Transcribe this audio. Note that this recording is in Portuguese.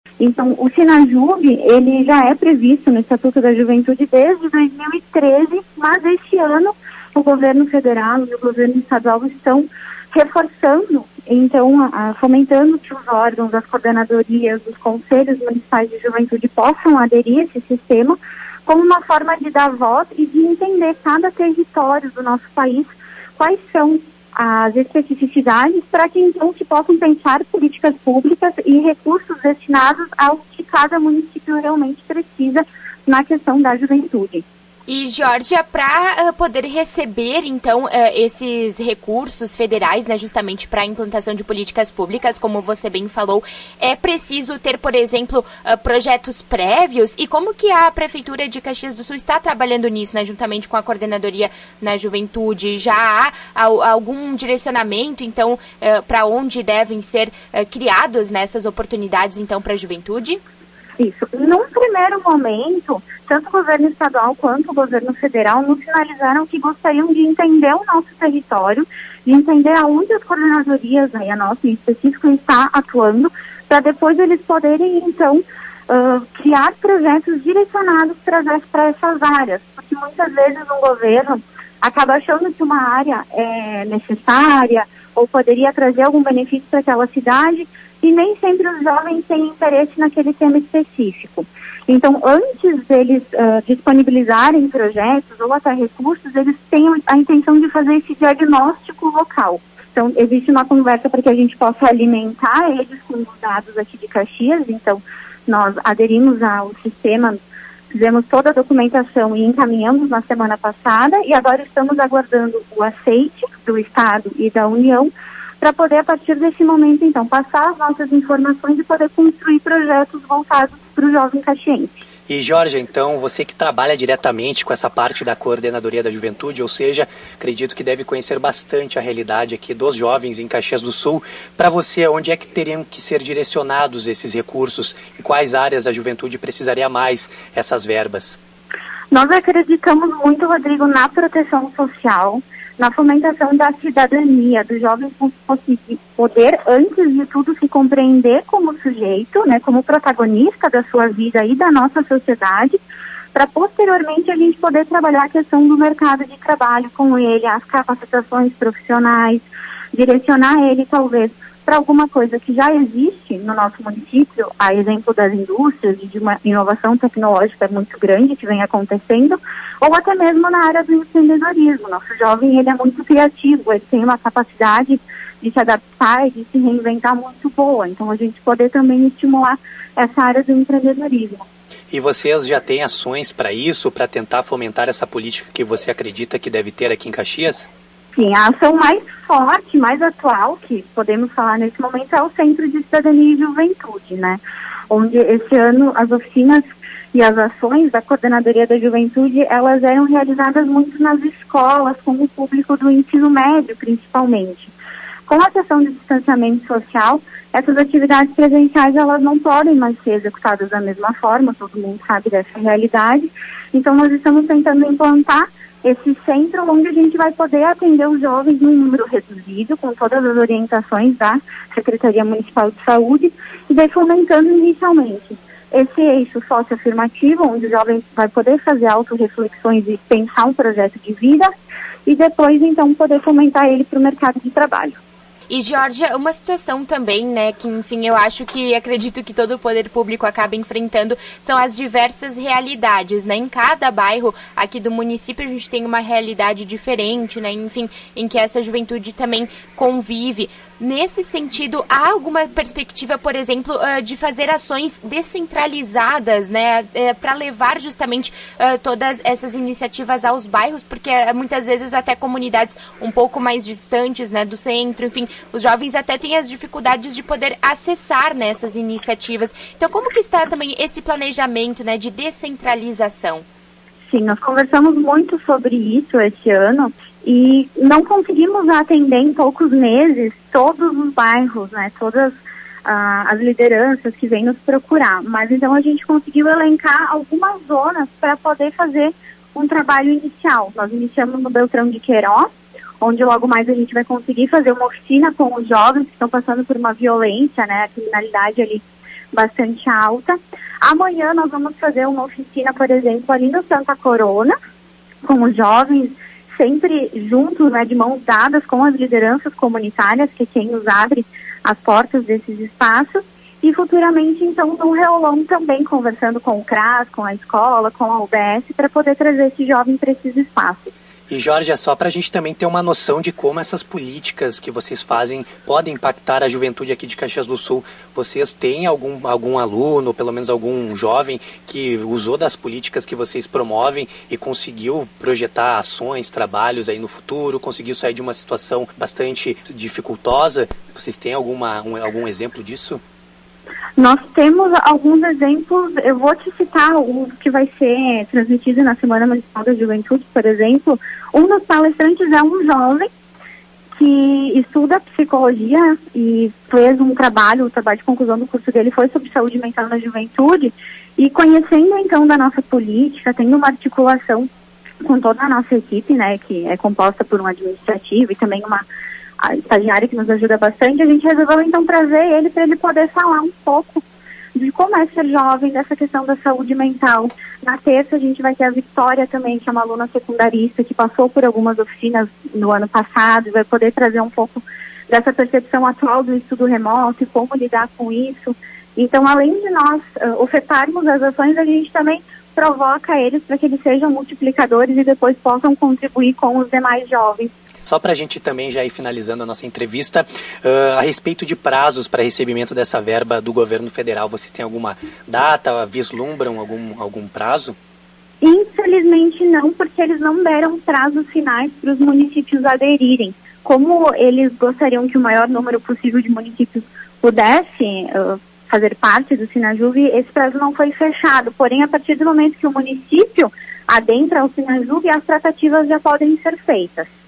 Então, o Sinajub, ele já é previsto no Estatuto da Juventude desde 2013, mas este ano o governo federal e o governo estadual estão reforçando, então, fomentando que os órgãos, as coordenadorias, os conselhos municipais de juventude possam aderir a esse sistema como uma forma de dar voz e de entender cada território do nosso país, quais são as especificidades para que então se possam pensar políticas públicas e recursos destinados ao que cada município realmente precisa na questão da juventude. E, Georgia, para poder receber, então, esses recursos federais, né, justamente para a implantação de políticas públicas, como você bem falou, é preciso ter, por exemplo, projetos prévios? E como que a Prefeitura de Caxias do Sul está trabalhando nisso, né, juntamente com a Coordenadoria na Juventude? Já há algum direcionamento, então, para onde devem ser criadas nessas oportunidades, então, para a juventude? Isso. Num primeiro momento, tanto o governo estadual quanto o governo federal nos sinalizaram que gostariam de entender o nosso território, de entender aonde as coordenadorias, aí a nossa em específico, está atuando, para depois eles poderem, então, criar projetos direcionados para essas áreas. Porque muitas vezes um governo acaba achando que uma área é necessária ou poderia trazer algum benefício para aquela cidade, e nem sempre os jovens têm interesse naquele tema específico. Então, antes deles disponibilizarem projetos ou até recursos, eles têm a intenção de fazer esse diagnóstico local. Então, existe uma conversa para que a gente possa alimentar eles com os dados aqui de Caxias. Então, nós aderimos ao sistema, fizemos toda a documentação e encaminhamos na semana passada, e agora estamos aguardando o aceite do Estado e da União, para poder, a partir desse momento, então, passar as nossas informações e poder construir projetos voltados para o jovem caxiense. E, Georgia, então, você que trabalha diretamente com essa parte da Coordenadoria da Juventude, ou seja, acredito que deve conhecer bastante a realidade aqui dos jovens em Caxias do Sul. Para você, onde é que teriam que ser direcionados esses recursos? Em quais áreas a juventude precisaria mais essas verbas? Nós acreditamos muito, Rodrigo, na proteção social, na fomentação da cidadania, dos jovens poder, antes de tudo, se compreender como sujeito, né, como protagonista da sua vida e da nossa sociedade, para posteriormente a gente poder trabalhar a questão do mercado de trabalho com ele, as capacitações profissionais, direcionar ele talvez para alguma coisa que já existe no nosso município, a exemplo das indústrias, de uma inovação tecnológica muito grande que vem acontecendo, ou até mesmo na área do empreendedorismo. Nosso jovem, ele é muito criativo, ele tem uma capacidade de se adaptar e de se reinventar muito boa. Então, a gente poder também estimular essa área do empreendedorismo. E vocês já têm ações para isso, para tentar fomentar essa política que você acredita que deve ter aqui em Caxias? Sim, a ação mais forte, mais atual que podemos falar nesse momento é o Centro de Cidadania e Juventude, né? Onde esse ano as oficinas e as ações da Coordenadoria da Juventude, elas eram realizadas muito nas escolas, com o público do ensino médio, principalmente. Com a questão de distanciamento social, essas atividades presenciais, elas não podem mais ser executadas da mesma forma, todo mundo sabe dessa realidade. Então, nós estamos tentando implantar esse centro onde a gente vai poder atender os jovens em um número reduzido, com todas as orientações da Secretaria Municipal de Saúde, e daí fomentando inicialmente esse eixo socioafirmativo, onde o jovem vai poder fazer autorreflexões e pensar um projeto de vida, e depois, então, poder fomentar ele para o mercado de trabalho. E, Georgia, uma situação também, né, que, enfim, eu acredito que todo o poder público acaba enfrentando, são as diversas realidades, né? Em cada bairro aqui do município a gente tem uma realidade diferente, né, enfim, em que essa juventude também convive. Nesse sentido, há alguma perspectiva, por exemplo, de fazer ações descentralizadas, né, para levar justamente todas essas iniciativas aos bairros, porque muitas vezes até comunidades um pouco mais distantes, né, do centro, enfim, os jovens até têm as dificuldades de poder acessar nessas iniciativas. Então, como que está também esse planejamento, né, de descentralização? Sim, nós conversamos muito sobre isso esse ano e não conseguimos atender em poucos meses todos os bairros, né, todas as lideranças que vêm nos procurar. Mas então a gente conseguiu elencar algumas zonas para poder fazer um trabalho inicial. Nós iniciamos no Beltrão de Queiroz, onde logo mais a gente vai conseguir fazer uma oficina com os jovens que estão passando por uma violência, né, a criminalidade ali bastante alta. Amanhã nós vamos fazer uma oficina, por exemplo, ali no Santa Corona, com os jovens, sempre juntos, né, de mãos dadas com as lideranças comunitárias, que é quem nos abre as portas desses espaços, e futuramente, então, no Reolão também, conversando com o CRAS, com a escola, com a UBS, para poder trazer esse jovem para esses espaços. E, Jorge, é só para a gente também ter uma noção de como essas políticas que vocês fazem podem impactar a juventude aqui de Caxias do Sul. Vocês têm algum aluno, ou pelo menos algum jovem, que usou das políticas que vocês promovem e conseguiu projetar ações, trabalhos aí no futuro, conseguiu sair de uma situação bastante dificultosa? Vocês têm algum exemplo disso? Nós temos alguns exemplos, eu vou te citar o que vai ser transmitido na Semana Municipal da Juventude, por exemplo. Um dos palestrantes é um jovem que estuda psicologia e fez o trabalho de conclusão do curso dele foi sobre saúde mental na juventude, e conhecendo então da nossa política, tendo uma articulação com toda a nossa equipe, né, que é composta por um administrativo e também a estagiária que nos ajuda bastante, a gente resolveu então trazer ele para ele poder falar um pouco de como é ser jovem, dessa questão da saúde mental. Na terça a gente vai ter a Vitória também, que é uma aluna secundarista que passou por algumas oficinas no ano passado e vai poder trazer um pouco dessa percepção atual do estudo remoto e como lidar com isso. Então, além de nós ofertarmos as ações, a gente também provoca eles para que eles sejam multiplicadores e depois possam contribuir com os demais jovens. Só para a gente também já ir finalizando a nossa entrevista, a respeito de prazos para recebimento dessa verba do governo federal, vocês têm alguma data, vislumbram algum prazo? Infelizmente não, porque eles não deram prazos finais para os municípios aderirem. Como eles gostariam que o maior número possível de municípios pudesse fazer parte do Sinajuve, esse prazo não foi fechado. Porém, a partir do momento que o município adentra ao Sinajuve, as tratativas já podem ser feitas.